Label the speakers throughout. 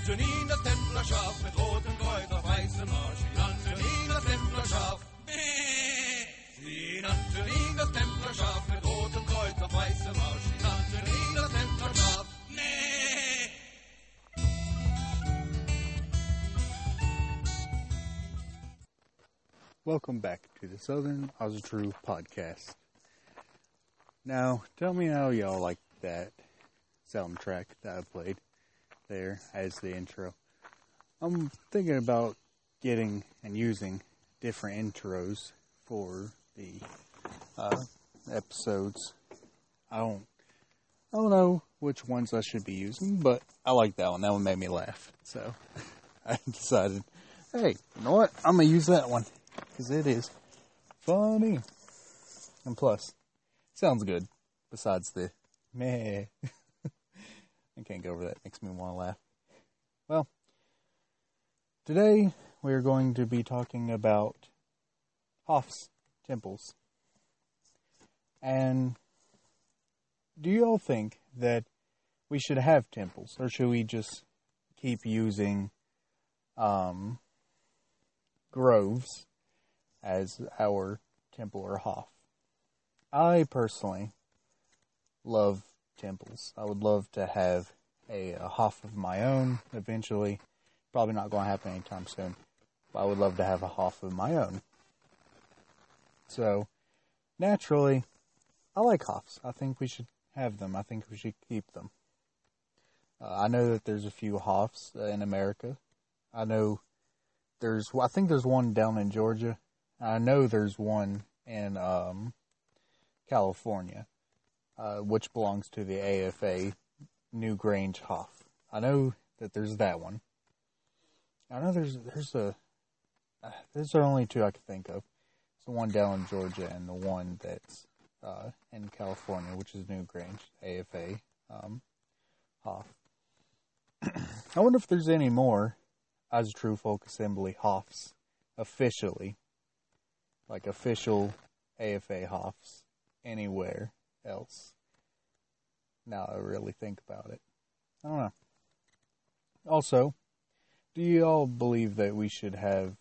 Speaker 1: Antoninas Templerschaf mit rotem Kreuz auf weißem Marsch. In Antoninas Templerschaf. In Antoninas Templerschaf mit rotem Kreuz auf weißem Marsch. In Antoninas Templerschaf.
Speaker 2: Welcome back to the Southern Oztrue podcast. Now, tell me how y'all like that soundtrack that I played there as the intro. I'm thinking about getting and using different intros for the episodes. I don't know which ones I should be using, but I like that one. That one made me laugh. So I decided, hey, you know what? I'm going to use that one because it is funny. And plus, it sounds good besides the meh. I can't get over that. It makes me want to laugh. Well, today we're going to be talking about Hoff's temples. And do you all think that we should have temples, or should we just keep using groves as our temple or Hoff? I personally love temples. I would love to have a Hoff of my own eventually. Probably not going to happen anytime soon, but I would love to have a Hoff of my own. So, naturally, I like Hoffs. I think we should have them. I think we should keep them. I know that there's a few Hoffs in America. I think there's one down in Georgia. I know there's one in California, which belongs to the AFA New Grange Hoff. I know that there's that one. I know there's are only two I can think of. It's the one down in Georgia and the one that's in California, which is New Grange AFA Hoff. I wonder if there's any more Oztrue Folk Assembly Hoffs officially, like official AFA Hoffs anywhere else. Now I really think about it. I don't know. Also, do you all believe that we should have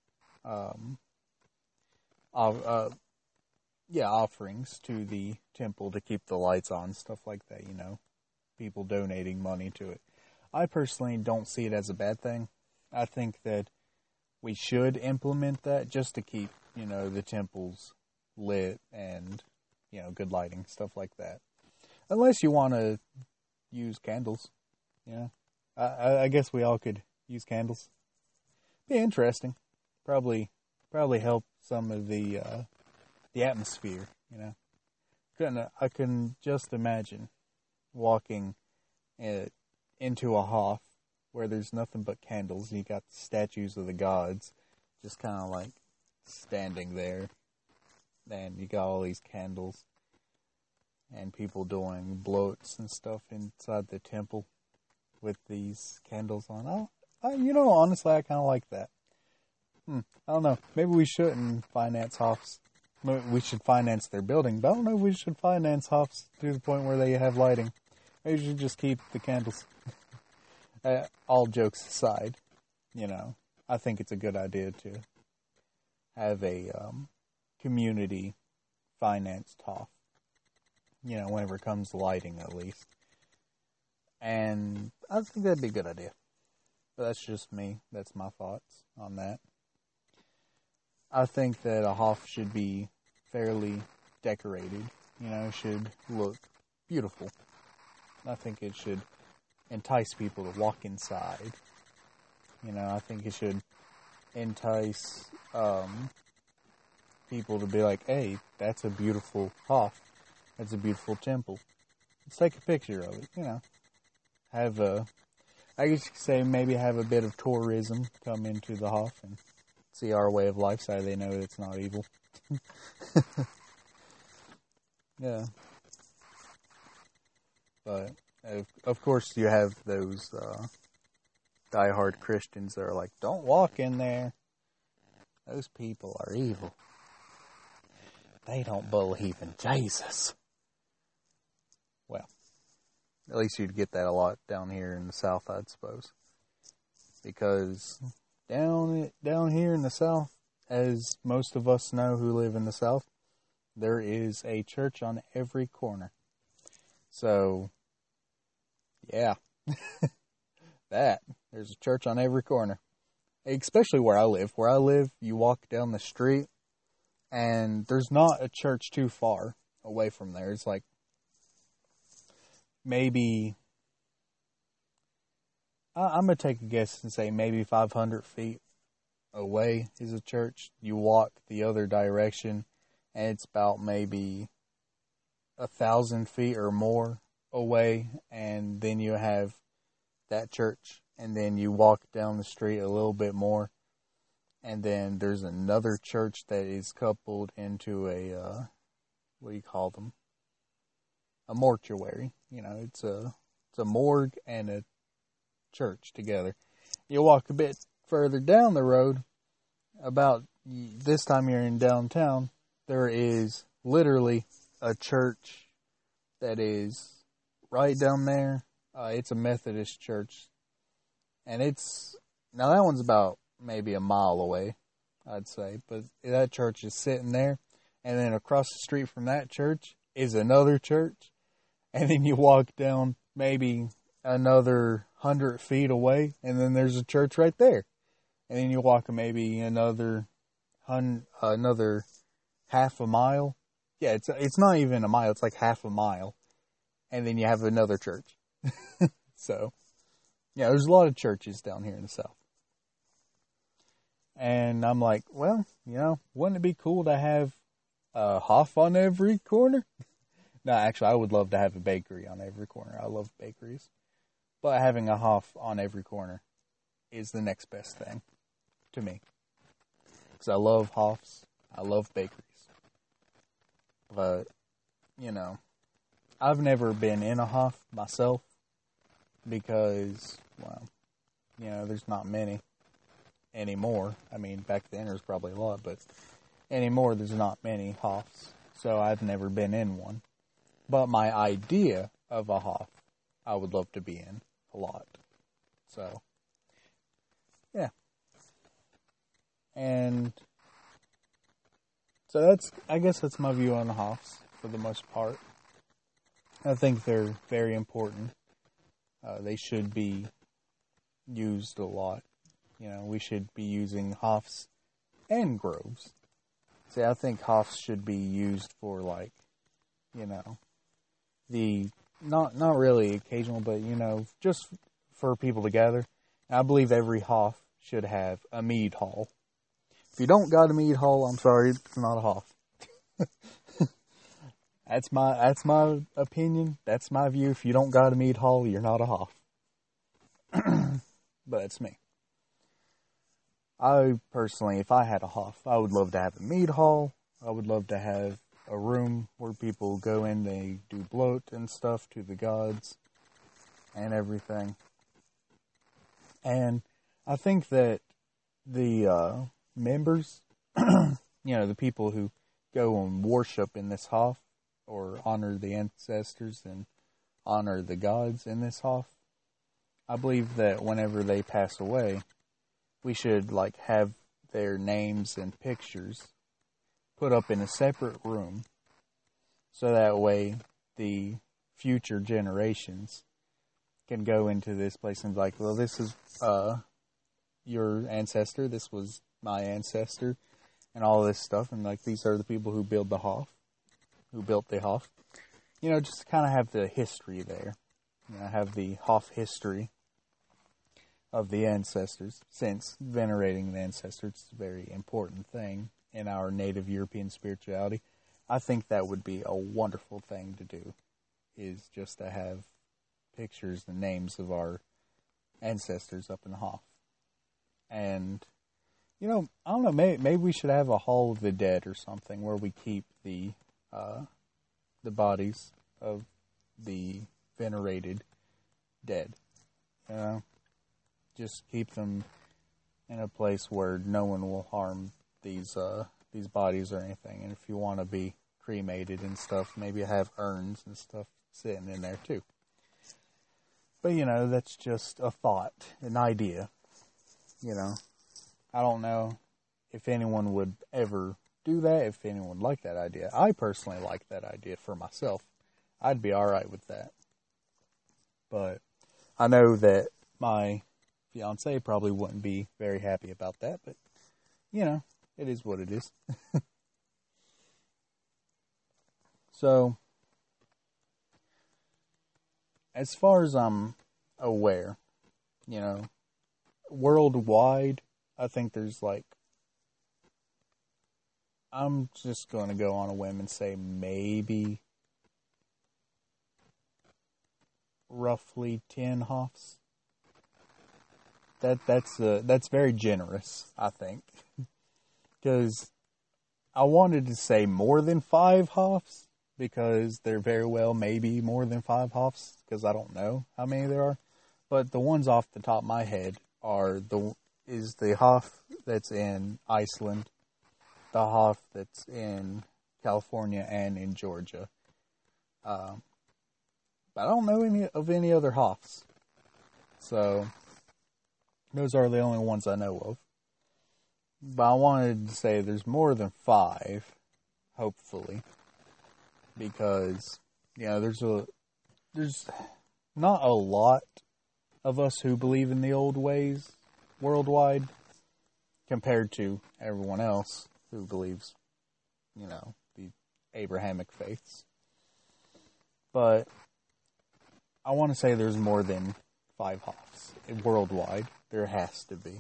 Speaker 2: offerings to the temple to keep the lights on, stuff like that, people donating money to it? I personally don't see it as a bad thing. I think that we should implement that just to keep, the temples lit and, good lighting, stuff like that. Unless you want to use candles, I guess we all could use candles. Be interesting. Probably help some of the atmosphere, I can just imagine walking into a Hoff where there's nothing but candles. You got the statues of the gods just kind of like standing there. And you got all these candles and people doing bloats and stuff inside the temple with these candles on. Honestly, I kind of like that. I don't know. Maybe we shouldn't finance Hoffs. We should finance their building, but I don't know if we should finance Hoffs to the point where they have lighting. Maybe we should just keep the candles. All jokes aside, I think it's a good idea to have a community financed Hoff. Whenever it comes to lighting, at least. And I think that'd be a good idea. But that's just me. That's my thoughts on that. I think that a Hoff should be fairly decorated. Should look beautiful. I think it should entice people to walk inside. I think it should entice people to be like, hey, that's a beautiful Hoff. That's a beautiful temple. Let's take a picture of it, I guess you could say maybe have a bit of tourism come into the Hoff and see our way of life so they know it's not evil. Yeah. But, of course, you have those diehard Christians that are like, don't walk in there. Those people are evil. They don't believe in Jesus. Well, at least you'd get that a lot down here in the South, I'd suppose. because down here in the South, as most of us know who live in the South, there is a church on every corner. So, yeah, there's a church on every corner, especially where I live. Where I live, you walk down the street, and there's not a church too far away from there. It's like maybe, I'm going to take a guess and say maybe 500 feet away is a church. You walk the other direction, and it's about maybe 1,000 feet or more away, and then you have that church, and then you walk down the street a little bit more, and then there's another church that is coupled into a, what do you call them? A mortuary. You know, it's a morgue and a church together. You walk a bit further down the road, about this time you're in downtown, there is literally a church that is right down there. It's a Methodist church, and now that one's about maybe a mile away, I'd say, but that church is sitting there, and then across the street from that church is another church, and then you walk down maybe another 100 feet away, and then there's a church right there, and then you walk maybe another half a mile. Yeah, it's not even a mile, it's like half a mile, and then you have another church. So, yeah, there's a lot of churches down here in the South. And I'm like, well, wouldn't it be cool to have a Hoff on every corner? No, actually, I would love to have a bakery on every corner. I love bakeries. But having a Hoff on every corner is the next best thing to me. Because I love Hoffs. I love bakeries. But, I've never been in a Hoff myself because, well, there's not many anymore. I mean, back then there's probably a lot, but anymore there's not many Hoffs. So I've never been in one. But my idea of a Hoff, I would love to be in a lot. So, yeah. And so I guess that's my view on the Hoffs for the most part. I think they're very important. They should be used a lot. We should be using Hoffs and Groves. See, I think Hoffs should be used for the not really occasional, but just for people to gather. I believe every Hoff should have a mead hall. If you don't got a mead hall, I'm sorry, it's not a Hoff. That's my opinion. That's my view. If you don't got a mead hall, you're not a Hoff. But it's me. I personally, if I had a Hoff, I would love to have a mead hall. I would love to have a room where people go in, they do bloat and stuff to the gods and everything. And I think that the members, the people who go and worship in this Hoff or honor the ancestors and honor the gods in this Hoff, I believe that whenever they pass away, we should have their names and pictures put up in a separate room, so that way the future generations can go into this place and be like, well, this is your ancestor, this was my ancestor, and all this stuff, and these are the people who built the Hoff. Just to kind of have the history there. Have the Hoff history of the ancestors, since venerating the ancestors is a very important thing in our native European spirituality. I think that would be a wonderful thing to do, is just to have pictures and names of our ancestors up in the Hoff. And, I don't know, maybe we should have a Hall of the Dead or something where we keep the bodies of the venerated dead. Just keep them in a place where no one will harm these bodies or anything. And if you want to be cremated and stuff, maybe have urns and stuff sitting in there too. But that's just a thought, an idea. I don't know if anyone would ever do that, if anyone would like that idea. I personally like that idea for myself. I'd be alright with that. But I know that my fiance probably wouldn't be very happy about that, but, it is what it is. So, as far as I'm aware, worldwide, I think there's I'm just going to go on a whim and say maybe roughly 10 Hoffs. That's very generous, I think. Because I wanted to say more than 5 Hoffs, because there very well may be more than 5 Hoffs, because I don't know how many there are. But the ones off the top of my head is the Hoff that's in Iceland, the Hoff that's in California and in Georgia. But I don't know any other Hoffs. So, those are the only ones I know of. But I wanted to say there's more than 5, hopefully. Because, there's not a lot of us who believe in the old ways worldwide compared to everyone else who believes, the Abrahamic faiths. But I want to say there's more than 5 Hoffs worldwide. There has to be,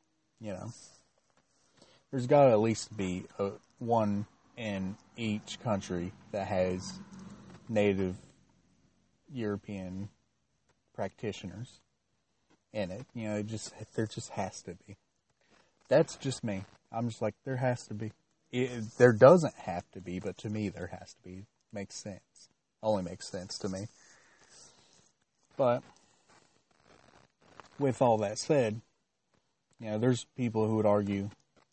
Speaker 2: There's got to at least be one in each country that has native European practitioners in it. There just has to be. That's just me. I'm just like, there has to be. There doesn't have to be, but to me there has to be. Makes sense. Only makes sense to me. But with all that said, there's people who would argue,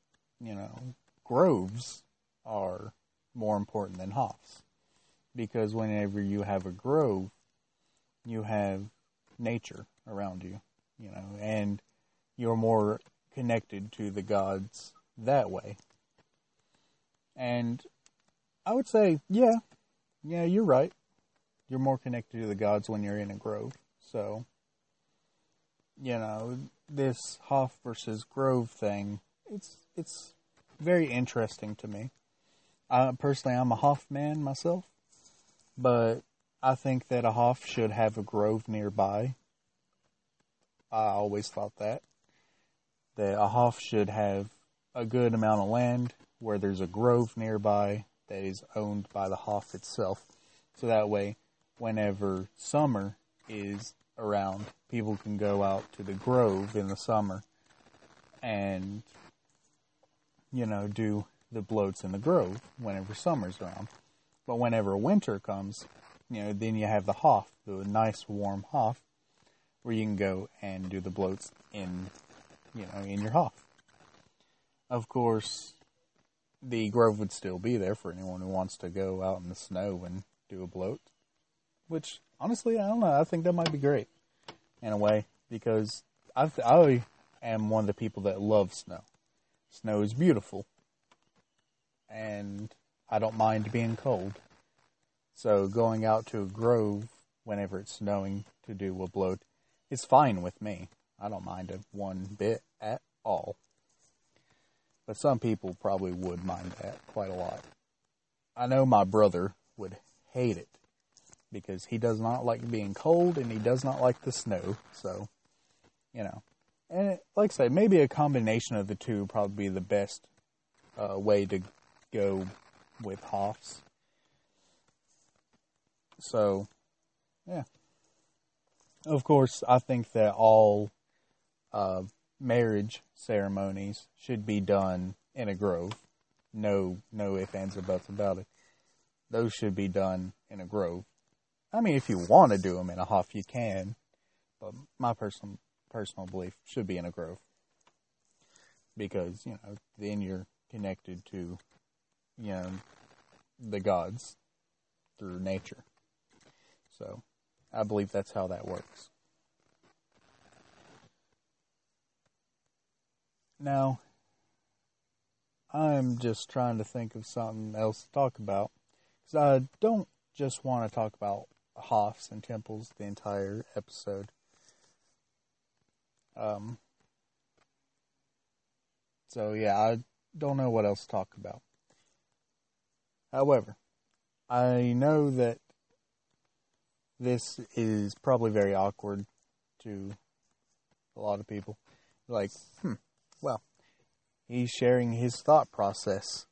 Speaker 2: groves are more important than Hoffs. Because whenever you have a grove, you have nature around you, and you're more connected to the gods that way. And I would say, yeah, you're right. You're more connected to the gods when you're in a grove. So, this Hoff versus grove thing, it's very interesting to me. Personally, I'm a Hoff man myself, but I think that a Hoff should have a grove nearby. I always thought that a Hoff should have a good amount of land where there's a grove nearby that is owned by the Hoff itself. So that way, whenever summer is around, people can go out to the grove in the summer and, do the bloats in the grove whenever summer's around. But whenever winter comes, then you have the Hoff, the nice warm Hoff, where you can go and do the bloats in your Hoff. Of course, the grove would still be there for anyone who wants to go out in the snow and do a bloat. Which, honestly, I don't know. I think that might be great, in a way, because I am one of the people that love snow. Snow is beautiful, and I don't mind being cold. So going out to a grove whenever it's snowing to do a bloat is fine with me. I don't mind it one bit at all. But some people probably would mind that quite a lot. I know my brother would hate it because he does not like being cold and he does not like the snow. So, And like I said, maybe a combination of the two would probably be the best way to go with Hoffs. So, yeah. Of course, I think that all marriage ceremonies should be done in a grove. No ifs, ands, or buts about it. Those should be done in a grove. I mean, if you want to do them in a Hoff, you can. But my personal belief should be in a grove. Because, then you're connected to, the gods through nature. So, I believe that's how that works. Now, I'm just trying to think of something else to talk about. Because I don't just want to talk about Hoths and temples the entire episode. So yeah, I don't know what else to talk about. However, I know that this is probably very awkward to a lot of people. Like, well, he's sharing his thought process.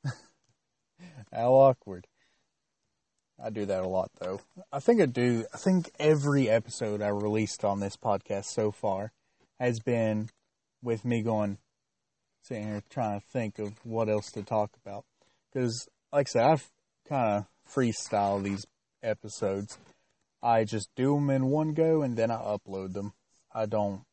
Speaker 2: How awkward. I do that a lot, though. I think every episode I released on this podcast so far has been with me sitting here trying to think of what else to talk about. Because, like I said, I've kind of freestyle these episodes. I just do them in one go and then I upload them. I don't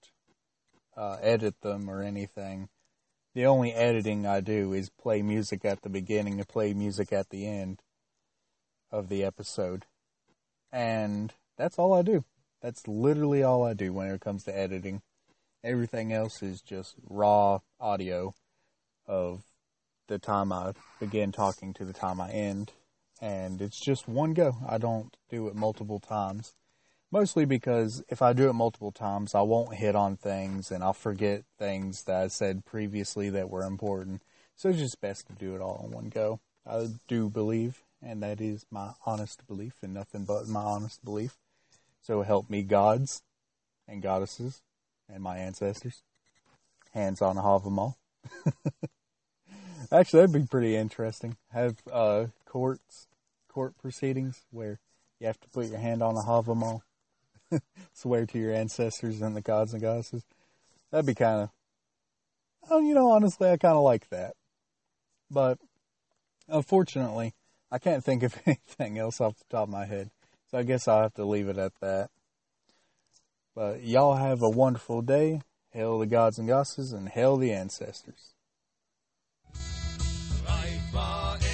Speaker 2: edit them or anything. The only editing I do is play music at the beginning and play music at the end of the episode. And that's all I do. That's literally all I do when it comes to editing. Everything else is just raw audio of the time I begin talking to the time I end. And it's just one go. I don't do it multiple times. Mostly because if I do it multiple times, I won't hit on things and I'll forget things that I said previously that were important. So it's just best to do it all in one go. I do believe, and that is my honest belief and nothing but my honest belief. So help me gods and goddesses and my ancestors. Hands on Havamal. Actually, that'd be pretty interesting. Have court proceedings where you have to put your hand on a Havamal. Swear to your ancestors and the gods and goddesses. That'd be kind of... honestly, I kind of like that. But, unfortunately, I can't think of anything else off the top of my head. So I guess I'll have to leave it at that. But y'all have a wonderful day. Hail the gods and goddesses and hail the ancestors.
Speaker 1: Right war